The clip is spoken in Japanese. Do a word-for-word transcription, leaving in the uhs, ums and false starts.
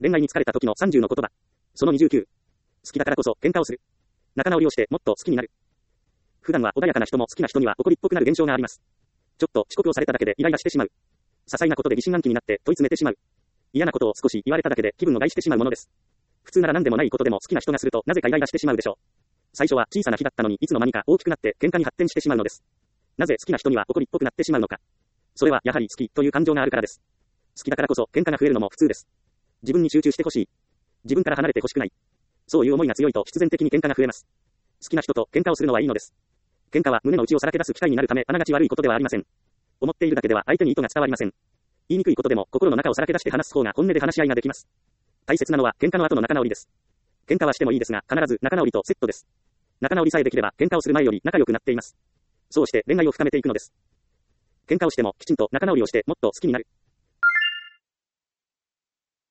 恋愛に疲れた時のさんじゅうの言葉。そのにじゅうきゅう。好きだからこそ喧嘩をする。仲直りをしてもっと好きになる。普段は穏やかな人も好きな人には怒りっぽくなる現象があります。ちょっと遅刻をされただけでイライラしてしまう。些細なことで疑心暗鬼になって問い詰めてしまう。嫌なことを少し言われただけで気分を害してしまうものです。普通なら何でもないことでも好きな人がするとなぜかイライラしてしまうでしょう。最初は小さな日だったのにいつの間にか大きくなって喧嘩に発展してしまうのです。なぜ好きな人には怒りっぽくなってしまうのか。それはやはり好きという感情があるからです。好きだからこそ喧嘩が増えるのも普通です。自分に集中してほしい。自分から離れてほしくない。そういう思いが強いと必然的に喧嘩が増えます。好きな人と喧嘩をするのはいいのです。喧嘩は胸の内をさらけ出す機会になるためあながち悪いことではありません。思っているだけでは相手に意図が伝わりません。言いにくいことでも心の中をさらけ出して話す方が本音で話し合いができます。大切なのは喧嘩の後の仲直りです。喧嘩はしてもいいですが必ず仲直りとセットです。仲直りさえできれば喧嘩をする前より仲良くなっています。そうして恋愛を深めていくのです。喧嘩をしてもきちんと仲直りをしてもっと好きになる。